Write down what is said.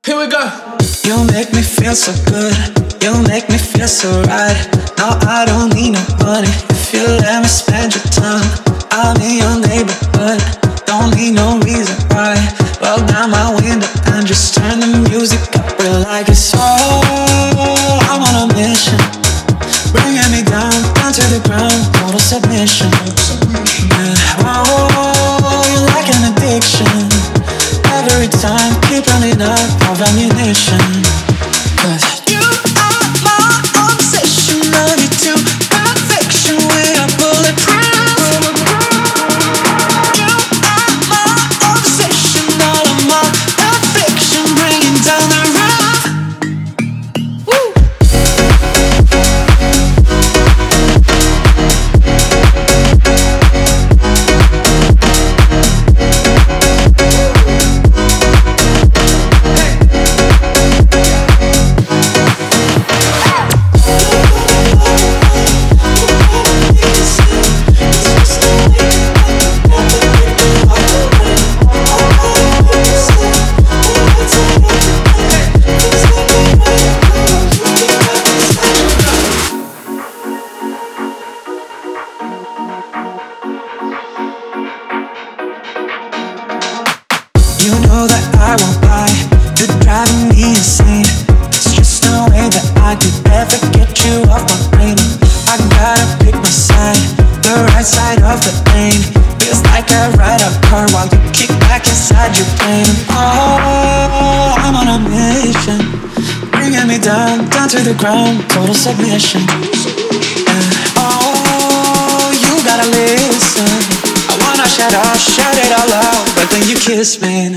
Here we go. You make me feel so good. You make me feel so right. No, I don't need no money. If you let me spend your time, I'm in your neighborhood. Don't need no reason why. Roll down my window and just turn the music up real like it's all. I'm on a mission, bringing me down to the ground. Total submission. Yeah. Oh, you're like an addiction. Every time, keep running out of ammunition. 'Cause you are my obsession. Love you to perfection. We are bulletproof. You are my obsession. All of my affection, bringing down the roof. Woo. You know that I won't lie, you're driving me insane. It's just no way that I could ever get you off my brain. I gotta pick my side, the right side of the lane. Feels like I ride a car while you kick back inside your plane. Oh, I'm on a mission, bringing me down to the ground. Total submission. Oh, you gotta listen. I wanna shout it all out, but then you kiss me.